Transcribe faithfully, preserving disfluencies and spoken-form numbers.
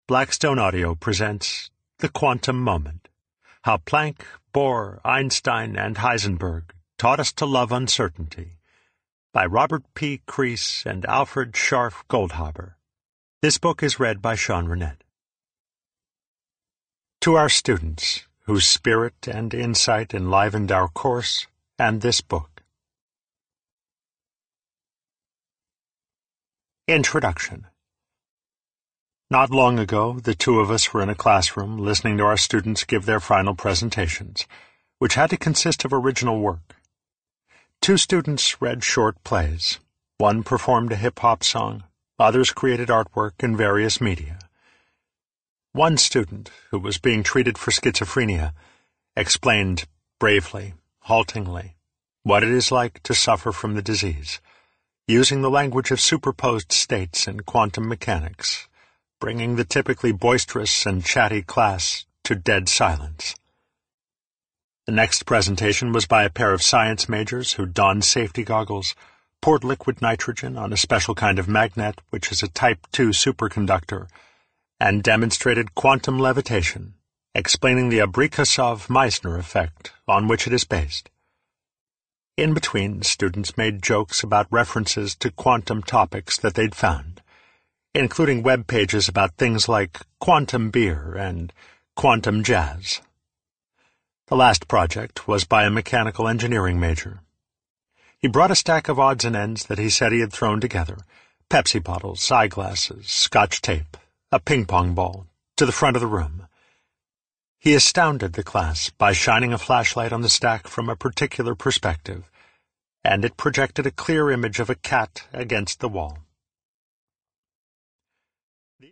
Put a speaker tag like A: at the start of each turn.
A: Blackstone Audio presents The Quantum Moment, How Planck, Bohr, Einstein, and Heisenberg Taught Us to Love Uncertainty, by Robert P. Crease and Alfred Scharf Goldhaber. This book is read by Sean Rennett. To our students, whose spirit and insight enlivened our course and this book. Introduction. Not long ago, the two of us were in a classroom listening to our students give their final presentations, which had to consist of original work. Two students read short plays. One performed a hip-hop song. Others created artwork in various media. One student, who was being treated for schizophrenia, explained bravely, haltingly, what it is like to suffer from the disease, using the language of superposed states and quantum mechanics, bringing the typically boisterous and chatty class to dead silence. The next presentation was by a pair of science majors who donned safety goggles, poured liquid nitrogen on a special kind of magnet, which is a type two superconductor, and demonstrated quantum levitation, explaining the Abrikosov-Meissner effect on which it is based. In between, students made jokes about references to quantum topics that they'd found, including web pages about things like quantum beer and quantum jazz. The last project was by a mechanical engineering major. He brought a stack of odds and ends that he said he had thrown together, Pepsi bottles, eyeglasses, Scotch tape, a ping-pong ball, to the front of the room. He astounded the class by shining a flashlight on the stack from a particular perspective, and it projected a clear image of a cat against the wall.